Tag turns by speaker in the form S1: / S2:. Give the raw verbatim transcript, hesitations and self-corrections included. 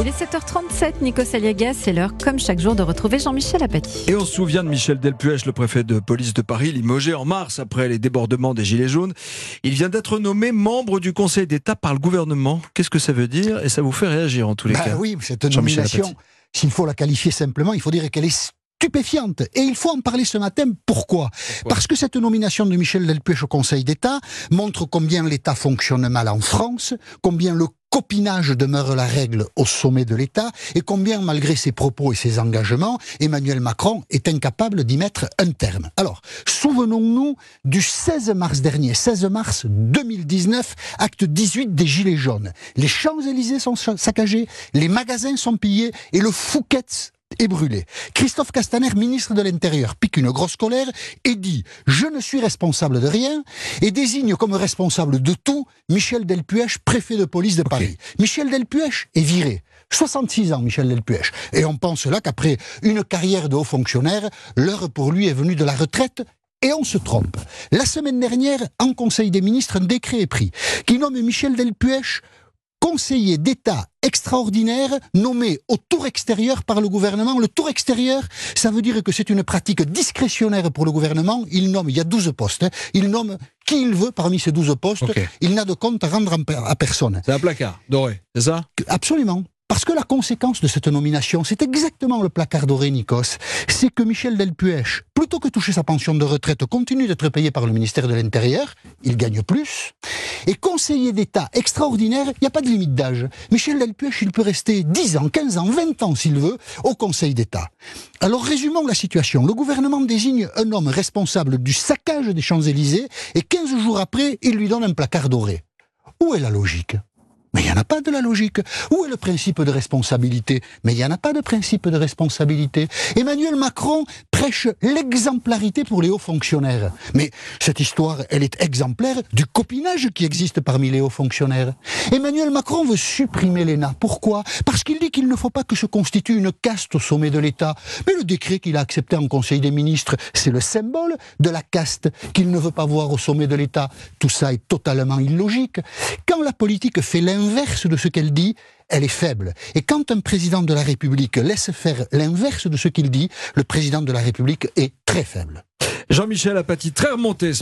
S1: Il est sept heures trente-sept, Nico Saliaga, c'est l'heure, comme chaque jour, de retrouver Jean-Michel Apathy.
S2: Et on se souvient de Michel Delpuech, le préfet de police de Paris, limogé en mars après les débordements des Gilets jaunes. Il vient d'être nommé membre du Conseil d'État par le gouvernement. Qu'est-ce que ça veut dire? Et ça vous fait réagir en tous les
S3: bah
S2: cas?
S3: Oui, cette nomination, s'il faut la qualifier simplement, il faut dire qu'elle est stupéfiante. Et il faut en parler ce matin. Pourquoi? Pourquoi? Parce que cette nomination de Michel Delpuech au Conseil d'État montre combien l'État fonctionne mal en France, combien le copinage demeure la règle au sommet de l'État et combien, malgré ses propos et ses engagements, Emmanuel Macron est incapable d'y mettre un terme. Alors, souvenons-nous du seize mars dernier, seize mars deux mille dix-neuf, acte dix-huit des Gilets jaunes. Les Champs-Élysées sont saccagés, les magasins sont pillés et le Fouquet's est brûlé. Christophe Castaner, ministre de l'Intérieur, pique une grosse colère et dit « Je ne suis responsable de rien » et désigne comme responsable de tout Michel Delpuech, préfet de police de Paris. Okay. Michel Delpuech est viré. soixante-six ans, Michel Delpuech. Et on pense là qu'après une carrière de haut fonctionnaire, l'heure pour lui est venue de la retraite. Et on se trompe. La semaine dernière, en Conseil des ministres, un décret est pris qui nomme Michel Delpuech conseiller d'État extraordinaire nommé au tour extérieur par le gouvernement. Le tour extérieur, ça veut dire que c'est une pratique discrétionnaire pour le gouvernement. Il nomme, il y a douze postes, hein, il nomme qui il veut parmi ces douze postes. Okay. Il n'a de compte à rendre à personne.
S2: C'est un placard doré, c'est ça?
S3: Absolument. Parce que la conséquence de cette nomination, c'est exactement le placard doré, Nikos. C'est que Michel Delpuech, plutôt que toucher sa pension de retraite, continue d'être payé par le ministère de l'Intérieur. Il gagne plus. Et conseiller d'État extraordinaire, il n'y a pas de limite d'âge. Michel Delpuech, il peut rester dix ans, quinze ans, vingt ans, s'il veut, au Conseil d'État. Alors résumons la situation. Le gouvernement désigne un homme responsable du saccage des Champs-Élysées et quinze jours après, il lui donne un placard doré. Où est la logique ? Mais il n'y en a pas de la logique. Où est le principe de responsabilité? Mais il n'y en a pas de principe de responsabilité. Emmanuel Macron prêche l'exemplarité pour les hauts fonctionnaires. Mais cette histoire, elle est exemplaire du copinage qui existe parmi les hauts fonctionnaires. Emmanuel Macron veut supprimer l'E N A. Pourquoi? Parce qu'il dit qu'il ne faut pas que se constitue une caste au sommet de l'État. Mais le décret qu'il a accepté en Conseil des ministres, c'est le symbole de la caste qu'il ne veut pas voir au sommet de l'État. Tout ça est totalement illogique. Quand la politique fait l'inverse, L'inverse de ce qu'elle dit, elle est faible. Et quand un président de la République laisse faire l'inverse de ce qu'il dit, le président de la République est très faible.
S2: Jean-Michel Apathy, très remonté.